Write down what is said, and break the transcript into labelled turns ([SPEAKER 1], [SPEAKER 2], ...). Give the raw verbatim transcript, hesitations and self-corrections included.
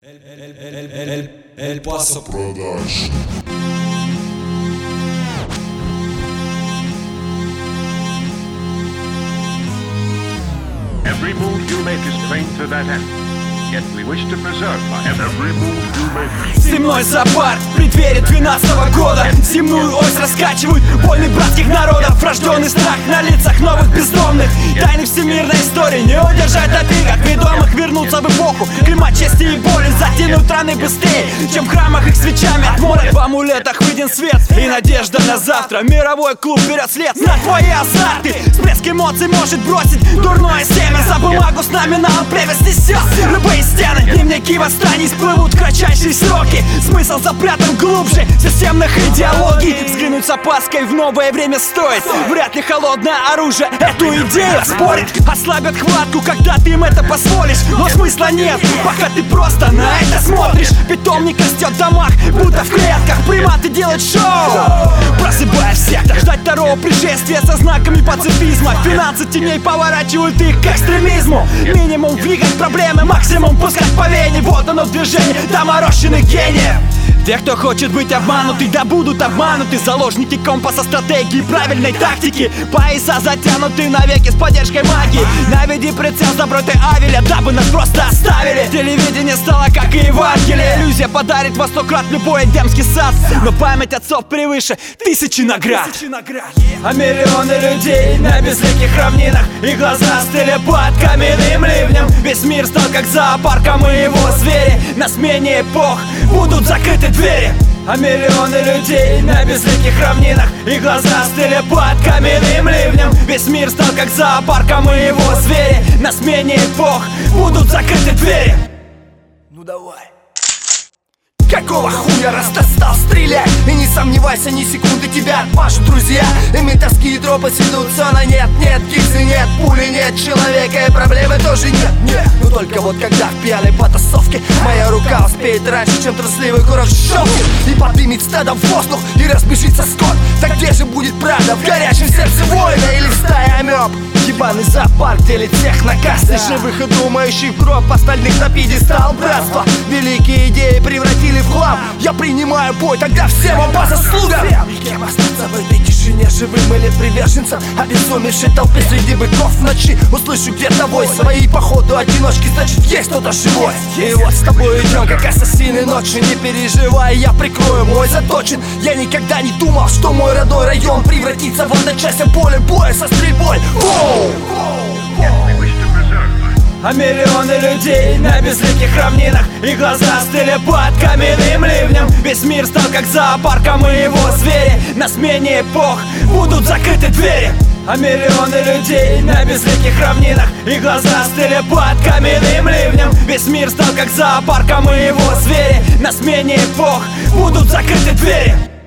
[SPEAKER 1] El Paso Production.
[SPEAKER 2] Every move you make is trained to that end. Yet we wish to preserve every move you make.
[SPEAKER 3] Земной зоопарк в преддверии двенадцатого года. Земную ось раскачивают войны братских народов. Врожденный страх на лицах новых бездомных. Тайны всемирной истории не удержать на пиках. Ведомых вернуться в эпоху климат чести и боли. Затянут раны быстрее, чем в храмах их свечами. От моря в амулетах виден свет и надежда на завтра. Мировой клуб берет след на твои азарты. Всплеск эмоций может бросить дурное семя. За бумагу с номиналом превес несет любые стены. Дневники восстаний сплывут в кратчайшие сроки. Смысл запрятан глубже системных идеологий. Взглянуть с опаской в новое время стоит. Вряд ли холодное оружие эту идею спорит. Ослабят хватку, когда ты им это позволишь. Но смысла нет, пока ты просто на это смотришь. Питомник растет в домах, будто в клетках. Приматы делают шоу, просыпая в сектах. Ждать второго пришествия со знаками пацифизма. Финансы теней поворачивают их к экстремизму. Минимум двигать проблемы, максимум пускать по вене. Вот оно в движении доморощенных гениев. Те, кто хочет быть обмануты, да будут обмануты. Заложники компаса, стратегии, правильной тактики. Пояса затянуты навеки с поддержкой магии. Наведи прицел с добротой Авеля, дабы нас просто оставили. Телевидение стало как и Евангелие. Иллюзия подарит во сто крат любой эдемский сад. Но память отцов превыше тысячи наград. А миллионы людей на безликих равнинах. И глаза стыли под каменным ливнем. Весь мир стал как зоопарком, и его звери на смене эпох будут закрыты двери. А миллионы людей на безликих равнинах. И глаза стыли под каменным ливнем. Весь мир стал как зоопарком, и его звери на смене эпох будут закрыты двери. Ну давай.
[SPEAKER 4] Какого хуя, раз достал, стреляй! И не сомневайся, ни секунды тебя отмажут друзья. И метовские тропы сведутся на нет, нет гильзы, нет пули, нет человека, и проблемы тоже нет, нет. Но только вот когда в пьяной потасовке моя рука успеет раньше, чем трусливый курок щелкнет и поднимет стадо в воздух, и разбежится скот. Так где же будет правда в горячем сердце воина или стая амеб? Ебаный зоопарк делит всех на касты, живых и думающих в гроб, остальных на пьедестал братства. Великие идеи превратили в хлам. Я принимаю бой, тогда всем вам по заслугам. И кем остаться в этой тишине, живым или приверженцем обезумевшей толпе среди быков в ночи? Услышу где-то вой свои походу одиночки, значит есть кто-то живой. И вот с тобой идем, как ассасины ночи. Не переживай, я прикрою, мой заточен. Я никогда не думал, что мой родной район превратится в одночасье поле боя со стрельбой.
[SPEAKER 3] А миллионы людей на безликих равнинах. И глаза стыли под каменным ливнем. Весь мир стал как зоопарком, и его звери на смене эпох будут закрыты двери. А миллионы людей на безликих равнинах. И глаза стыли под каменным ливнем. Весь мир стал как зоопарком, и его звери на смене эпох будут закрыты двери.